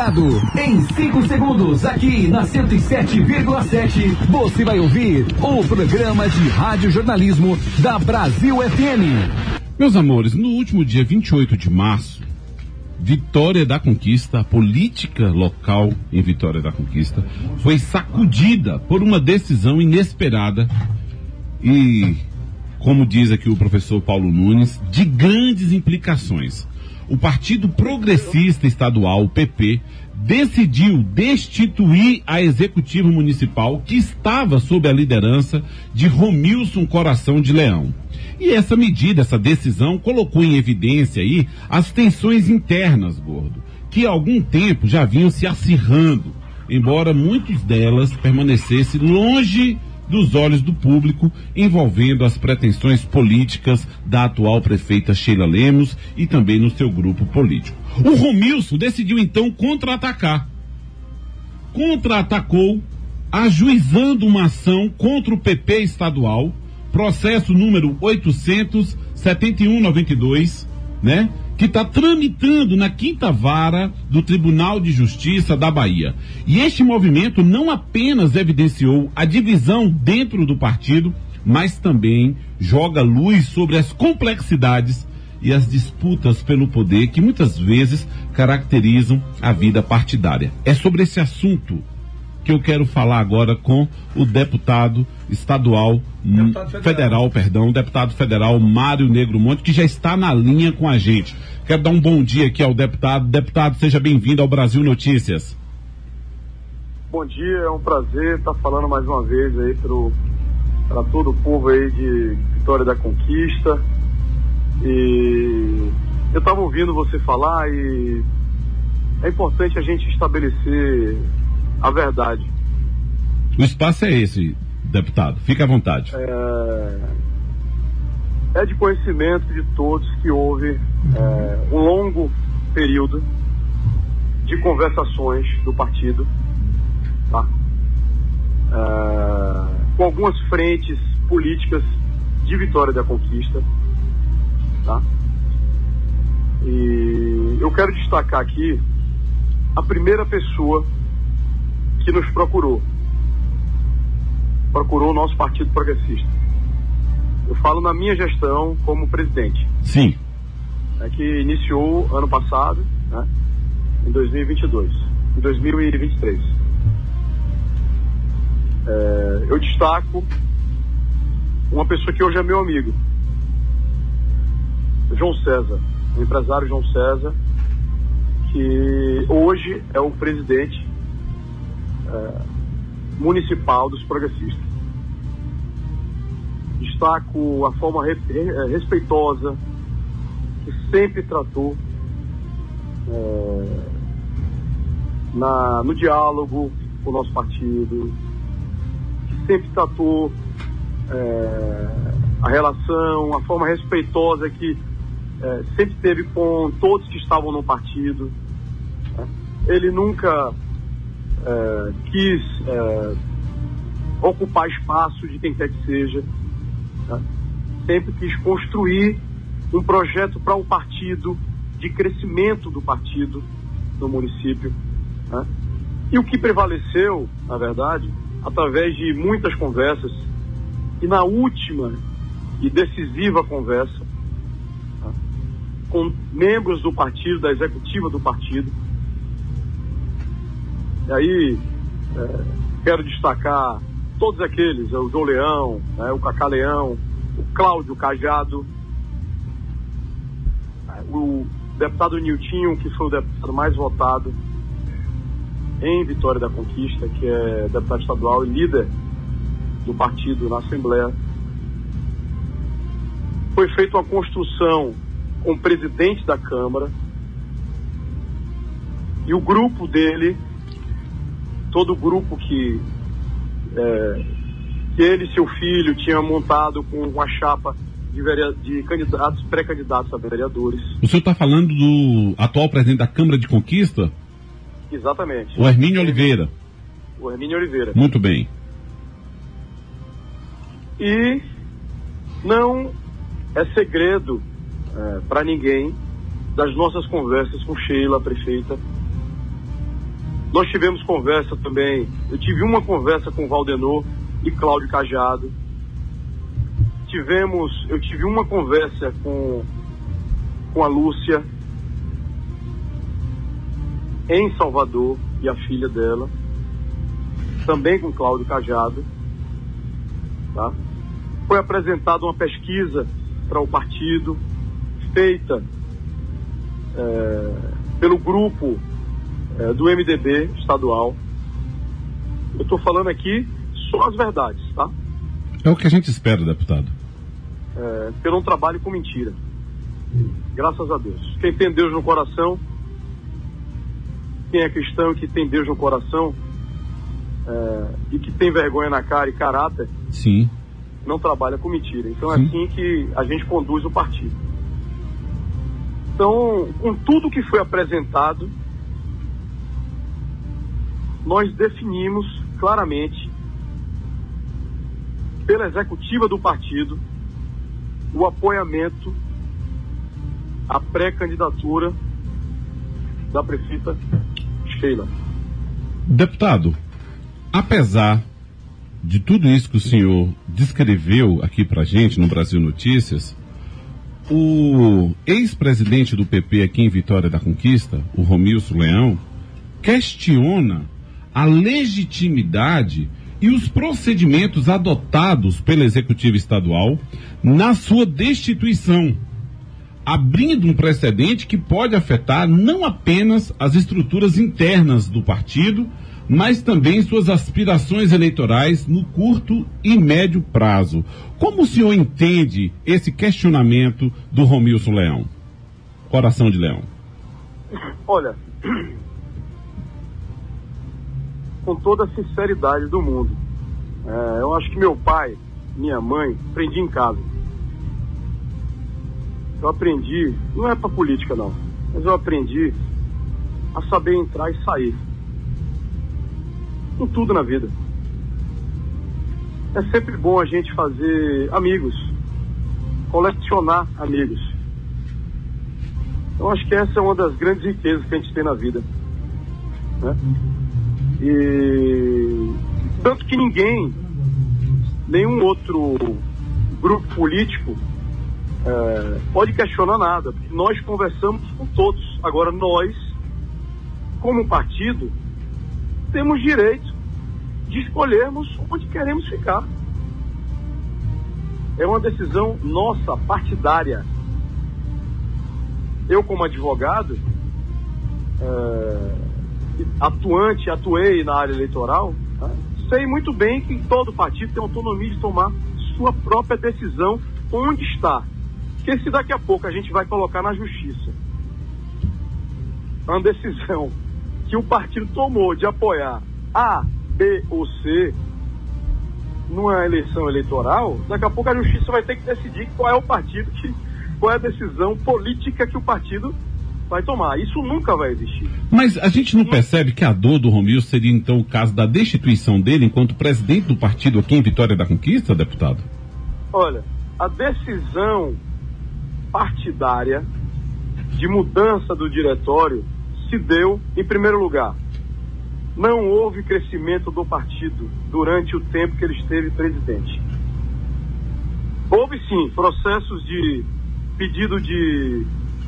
ligado. Em 5 segundos, aqui na 107,7, você vai ouvir o programa de rádio jornalismo da Brasil FM. Meus amores, no último dia 28 de março, Vitória da Conquista, a política local em Vitória da Conquista, foi sacudida por uma decisão inesperada e, como diz aqui o professor Paulo Nunes, de grandes implicações. O Partido Progressista Estadual, o PP, decidiu destituir a Executiva Municipal que estava sob a liderança de Romilson Coração de Leão. E essa medida, essa decisão, colocou em evidência aí as tensões internas, Gordo, que há algum tempo já vinham se acirrando, embora muitas delas permanecessem longe dos olhos do público, envolvendo as pretensões políticas da atual prefeita Sheila Lemos e também no seu grupo político. O Romilson decidiu então contra-atacar. Contra-atacou, ajuizando uma ação contra o PP estadual, processo número 871/92, né? Que está tramitando na 5ª Vara do Tribunal de Justiça da Bahia. E este movimento não apenas evidenciou a divisão dentro do partido, mas também joga luz sobre as complexidades e as disputas pelo poder que muitas vezes caracterizam a vida partidária. É sobre esse assunto que eu quero falar agora com o deputado federal Mário Negro Monte, que já está na linha com a gente. Quero dar um bom dia aqui ao deputado. Deputado, seja bem-vindo ao Brasil Notícias. Bom dia, é um prazer estar falando mais uma vez aí para todo o povo aí de Vitória da Conquista. E eu estava ouvindo você falar e é importante a gente estabelecer a verdade. O espaço é esse, deputado. Fique à vontade. É de conhecimento de todos que houve um longo período de conversações do partido, tá? Com algumas frentes políticas de Vitória da Conquista, tá? E eu quero destacar aqui a primeira pessoa que nos procurou o nosso Partido Progressista. Eu falo na minha gestão como presidente. Sim. Que iniciou ano passado, né, em 2023. Eu destaco uma pessoa que hoje é meu amigo, João César, o empresário João César, que hoje é o presidente municipal dos progressistas. Destaco a forma respeitosa que sempre tratou no diálogo com o nosso partido, que sempre tratou a relação, a forma respeitosa que sempre teve com todos que estavam no partido. Ele nunca quis ocupar espaço de quem quer que seja, tá? Sempre quis construir um projeto para o partido, de crescimento do partido no município, tá? E o que prevaleceu, na verdade, através de muitas conversas, e na última e decisiva conversa, tá, com membros do partido, da executiva do partido. E aí, quero destacar todos aqueles, o João Leão, né, o Cacá Leão, o Cláudio Cajado, o deputado Niltinho, que foi o deputado mais votado em Vitória da Conquista, que é deputado estadual e líder do partido na Assembleia. Foi feita uma construção com o presidente da Câmara e o grupo dele, todo o grupo que ele e seu filho tinham montado com uma chapa de candidatos, pré-candidatos a vereadores. O senhor está falando do atual presidente da Câmara de Conquista? Exatamente. O Hermínio Oliveira. O Hermínio Oliveira. Muito bem. E não é segredo para ninguém das nossas conversas com Sheila, a prefeita, Nós tivemos conversa também, eu tive uma conversa com o Valdenor e Cláudio Cajado. Eu tive uma conversa com a Lúcia em Salvador e a filha dela, também com Cláudio Cajado, tá? Foi apresentada uma pesquisa para o partido, feita pelo grupo do MDB estadual. Eu estou falando aqui só as verdades, tá? É o que a gente espera, deputado. Eu não trabalho com mentira. Graças a Deus. Quem tem Deus no coração, quem é cristão e que tem Deus no coração, e que tem vergonha na cara e caráter, sim, não trabalha com mentira. Então sim, é assim que a gente conduz o partido. Então, com tudo que foi apresentado, nós definimos claramente, pela executiva do partido, o apoiamento à pré-candidatura da prefeita Sheila. Deputado, apesar de tudo isso que o senhor descreveu aqui pra gente no Brasil Notícias, o ex-presidente do PP aqui em Vitória da Conquista, o Romilson Leão, questiona a legitimidade e os procedimentos adotados pela executiva estadual na sua destituição, abrindo um precedente que pode afetar não apenas as estruturas internas do partido, mas também suas aspirações eleitorais no curto e médio prazo. Como o senhor entende esse questionamento do Romilson Leão? Coração de Leão. Olha, com toda a sinceridade do mundo, eu acho que meu pai, minha mãe, aprendi em casa. Eu aprendi, não é pra política não, mas eu aprendi a saber entrar e sair. Com tudo na vida. É sempre bom a gente fazer amigos, colecionar amigos. Eu acho que essa é uma das grandes riquezas que a gente tem na vida, né? E tanto que nenhum outro grupo político pode questionar nada, porque nós conversamos com todos. Agora nós, como partido, temos direito de escolhermos onde queremos ficar. É uma decisão nossa, partidária. Eu, como advogado, atuei na área eleitoral, sei muito bem que todo partido tem autonomia de tomar sua própria decisão onde está. Porque se daqui a pouco a gente vai colocar na justiça uma decisão que o partido tomou de apoiar A, B ou C numa eleição eleitoral, daqui a pouco a justiça vai ter que decidir qual é o partido, qual é a decisão política que o partido vai tomar. Isso nunca vai existir. Mas a gente não percebe que a dor do Romilson seria então o caso da destituição dele enquanto presidente do partido aqui em Vitória da Conquista, deputado? Olha, a decisão partidária de mudança do diretório se deu, em primeiro lugar, não houve crescimento do partido durante o tempo que ele esteve presidente. Houve sim processos de pedido de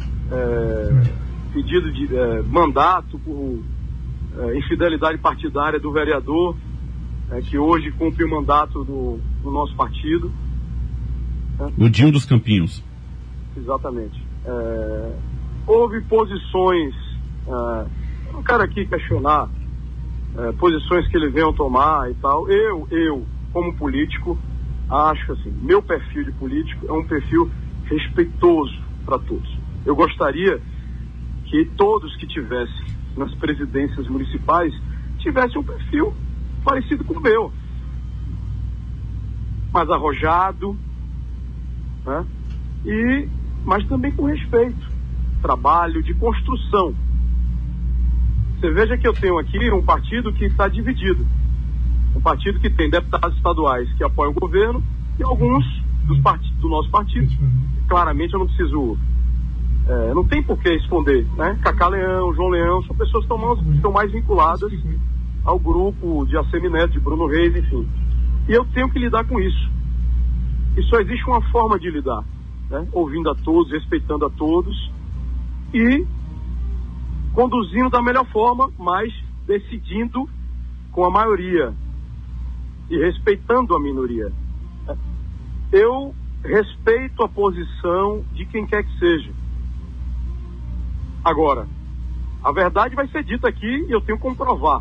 mandato por infidelidade partidária do vereador, que hoje cumpre o mandato do nosso partido. O Dinho dos Campinhos. Exatamente. Houve posições, eu não quero aqui questionar posições que ele venham tomar e tal. Eu, como político, acho assim, meu perfil de político é um perfil respeitoso para todos. Eu gostaria que todos que tivessem nas presidências municipais tivessem um perfil parecido com o meu, mais arrojado, né? Mas também com respeito, trabalho de construção. Você veja que eu tenho aqui um partido que está dividido, um partido que tem deputados estaduais que apoiam o governo e alguns do nosso partido. Claramente eu não preciso não tem por que esconder, né? Cacá Leão, João Leão, são pessoas que estão mais vinculadas ao grupo de Assemineto, de Bruno Reis, enfim. E eu tenho que lidar com isso. E só existe uma forma de lidar, né? Ouvindo a todos, respeitando a todos e conduzindo da melhor forma, mas decidindo com a maioria e respeitando a minoria. Eu respeito a posição de quem quer que seja. Agora, a verdade vai ser dita aqui e eu tenho que comprovar.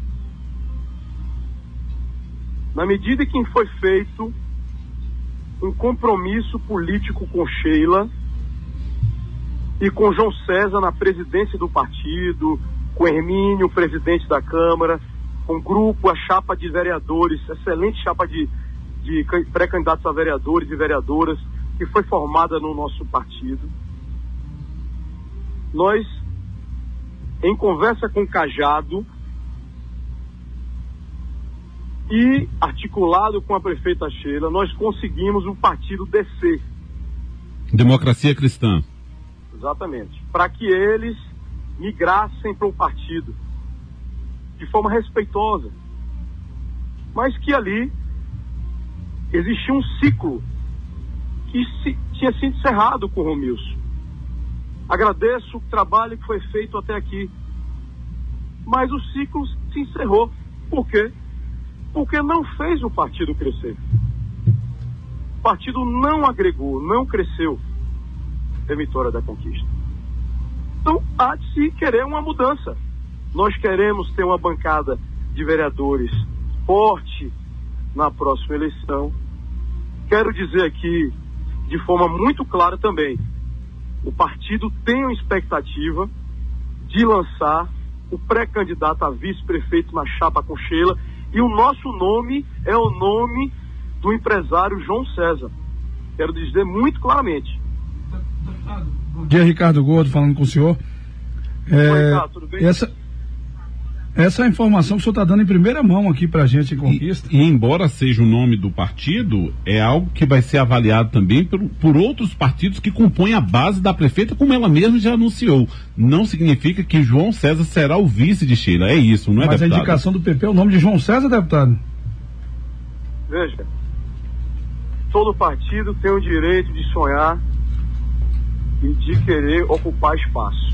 Na medida em que foi feito um compromisso político com Sheila e com João César na presidência do partido, com Hermínio, presidente da Câmara, com o grupo, a chapa de vereadores, excelente chapa de pré-candidatos a vereadores e vereadoras, que foi formada no nosso partido. Nós, em conversa com o Cajado e articulado com a prefeita Sheila, nós conseguimos o partido descer. Democracia Cristã. Exatamente. Para que eles migrassem para o partido de forma respeitosa. Mas que ali existia um ciclo que tinha sido encerrado com o Romilson. Agradeço o trabalho que foi feito até aqui. Mas o ciclo se encerrou. Por quê? Porque não fez o partido crescer. O partido não agregou, não cresceu em Vitória da Conquista. Então, há de se querer uma mudança. Nós queremos ter uma bancada de vereadores forte na próxima eleição. Quero dizer aqui, de forma muito clara também, o partido tem uma expectativa de lançar o pré-candidato a vice-prefeito na chapa com Sheila, e o nosso nome é o nome do empresário João César. Quero dizer muito claramente. Bom dia, Ricardo Gordo, falando com o senhor. Oi, Ricardo, tudo bem? Essa é a informação que o senhor está dando em primeira mão aqui para a gente em Conquista. E embora seja o nome do partido, é algo que vai ser avaliado também por outros partidos que compõem a base da prefeita, como ela mesma já anunciou. Não significa que João César será o vice de Sheila, é isso, não é, mas deputado? A indicação do PP é o nome de João César, deputado? Veja, todo partido tem o direito de sonhar e de querer ocupar espaço.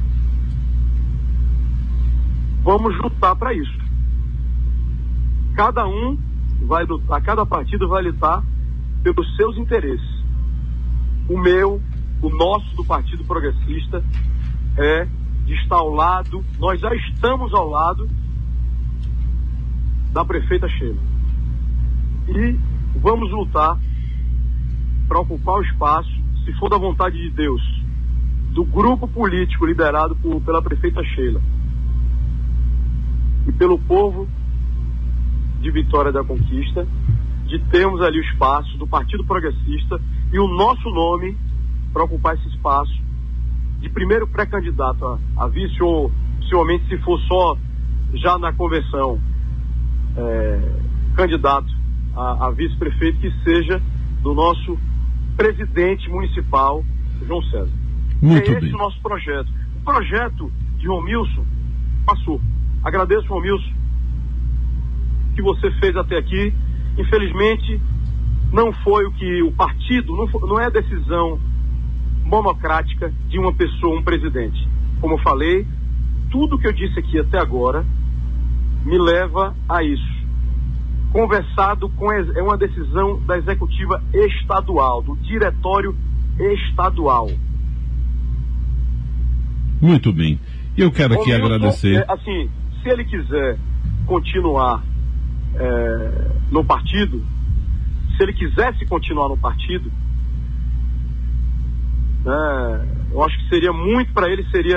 Vamos lutar para isso. Cada um vai lutar, cada partido vai lutar pelos seus interesses. O meu, o nosso do Partido Progressista é de estar ao lado, nós já estamos ao lado da prefeita Sheila. E vamos lutar para ocupar o espaço, se for da vontade de Deus, do grupo político liderado pela prefeita Sheila e pelo povo de Vitória da Conquista, de termos ali o espaço do Partido Progressista e o nosso nome para ocupar esse espaço de primeiro pré-candidato a vice, ou possivelmente, se for só já na convenção, candidato a vice-prefeito, que seja do nosso presidente municipal, João César. Muito esse bem. o nosso projeto. O projeto de Romilson passou. Agradeço, Romilson, que você fez até aqui. Infelizmente, não foi o que o partido, não é a decisão monocrática de uma pessoa, um presidente. Como eu falei, tudo que eu disse aqui até agora me leva a isso. Conversado com, é uma decisão da executiva estadual, do diretório estadual. Muito bem. Eu quero aqui Romilson, agradecer. Assim, se ele quiser continuar no partido, se ele quisesse continuar no partido, eu acho que seria muito para ele, se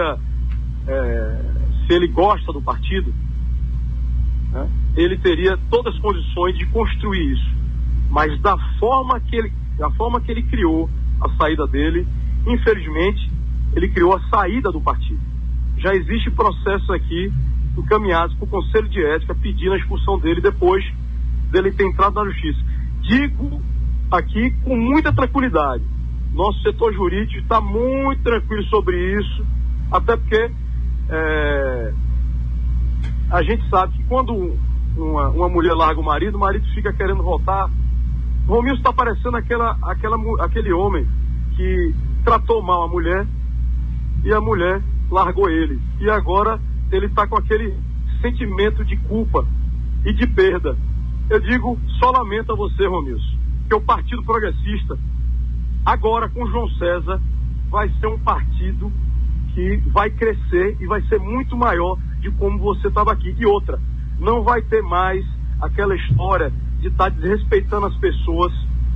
ele gosta do partido, ele teria todas as condições de construir isso. Mas da forma que ele criou a saída dele, infelizmente, ele criou a saída do partido. Já existe processo aqui encaminhados para o Conselho de Ética pedindo a expulsão dele depois dele ter entrado na justiça. Digo aqui com muita tranquilidade, Nosso setor jurídico está muito tranquilo sobre isso, até porque a gente sabe que quando uma mulher larga o marido fica querendo voltar. Romilson está parecendo aquele homem que tratou mal a mulher e a mulher largou ele. E agora ele está com aquele sentimento de culpa e de perda. Eu digo, só lamento a você, Romilson, que o Partido Progressista, agora com João César, vai ser um partido que vai crescer e vai ser muito maior de como você estava aqui. E outra, não vai ter mais aquela história de estar desrespeitando as pessoas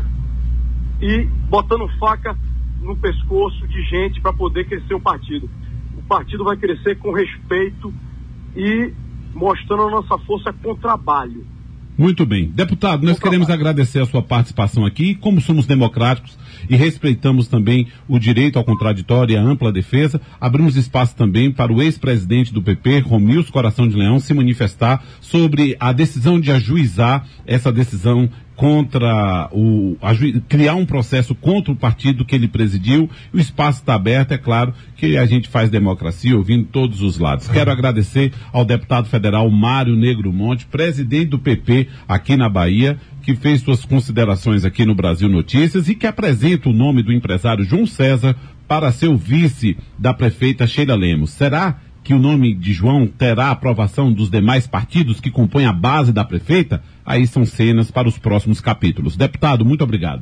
e botando faca no pescoço de gente para poder crescer o partido. O partido vai crescer com respeito e mostrando a nossa força com trabalho. Muito bem. Deputado, nós queremos agradecer a sua participação aqui. Como somos democráticos e respeitamos também o direito ao contraditório e à ampla defesa, abrimos espaço também para o ex-presidente do PP, Romilson Coração de Leão, se manifestar sobre a decisão de ajuizar essa decisão contra criar um processo contra o partido que ele presidiu. O espaço está aberto, é claro que a gente faz democracia ouvindo todos os lados. Quero agradecer ao deputado federal Mário Negro Monte, presidente do PP aqui na Bahia, que fez suas considerações aqui no Brasil Notícias e que apresenta o nome do empresário João César para ser o vice da prefeita Sheila Lemos. Será que o nome de João terá a aprovação dos demais partidos que compõem a base da prefeita? Aí são cenas para os próximos capítulos. Deputado, muito obrigado.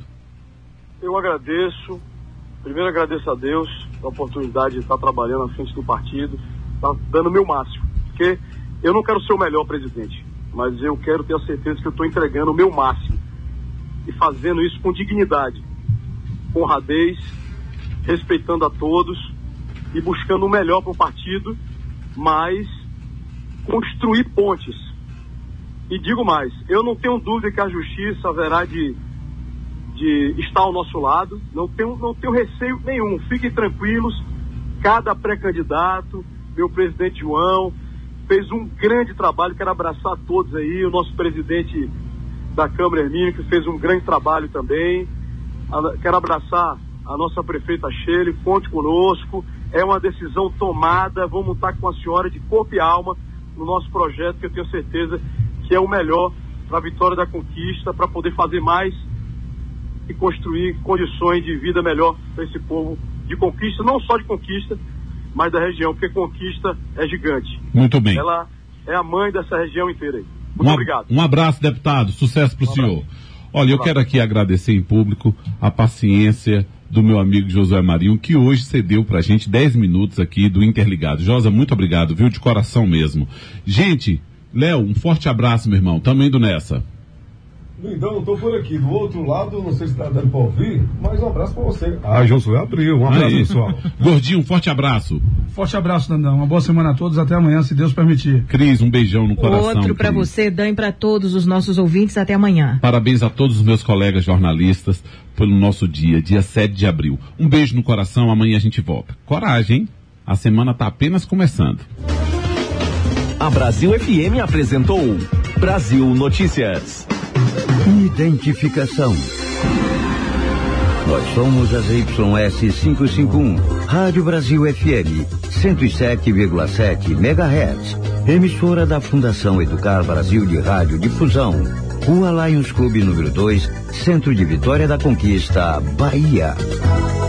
Eu agradeço. Primeiro agradeço a Deus a oportunidade de estar trabalhando à frente do partido, estar dando o meu máximo. Porque eu não quero ser o melhor presidente, mas eu quero ter a certeza que eu estou entregando o meu máximo e fazendo isso com dignidade, com honradez, respeitando a todos e buscando o melhor para o partido, mas construir pontes. E digo mais, eu não tenho dúvida que a justiça haverá de estar ao nosso lado, não tenho receio nenhum, fiquem tranquilos. Cada pré-candidato, meu presidente João, fez um grande trabalho, quero abraçar todos aí, o nosso presidente da Câmara Hermínio, que fez um grande trabalho também, quero abraçar a nossa prefeita Sheila, conte conosco, é uma decisão tomada, vamos estar com a senhora de corpo e alma no nosso projeto, que eu tenho certeza que é o melhor para a vitória da conquista, para poder fazer mais e construir condições de vida melhor para esse povo de conquista, não só de conquista, mas da região, porque conquista é gigante. Muito bem. Ela é a mãe dessa região inteira aí. Muito obrigado. Um abraço, deputado. Sucesso para o senhor. Olha, eu quero aqui agradecer em público a paciência do meu amigo Josué Marinho, que hoje cedeu pra gente 10 minutos aqui do Interligado. Josa, muito obrigado, viu? De coração mesmo. Gente, Léo, um forte abraço, meu irmão. Tamo indo nessa. Lindão, tô por aqui. Do outro lado, não sei se tá dando pra ouvir, mas um abraço pra você. Josué abriu. Um abraço, pessoal. Gordinho, um forte abraço. Forte abraço, Dandão. Uma boa semana a todos. Até amanhã, se Deus permitir. Cris, um beijão no coração. Outro pra você, Dan, e pra todos os nossos ouvintes. Até amanhã. Parabéns a todos os meus colegas jornalistas pelo nosso dia 7 de abril. Um beijo no coração. Amanhã a gente volta. Coragem, hein? A semana tá apenas começando. A Brasil FM apresentou Brasil Notícias. Identificação. Nós somos as YS 551, Rádio Brasil FM, 107,7 MHz, emissora da Fundação Educar Brasil de Rádio Difusão, Rua Lions Clube número 2, Centro de Vitória da Conquista, Bahia.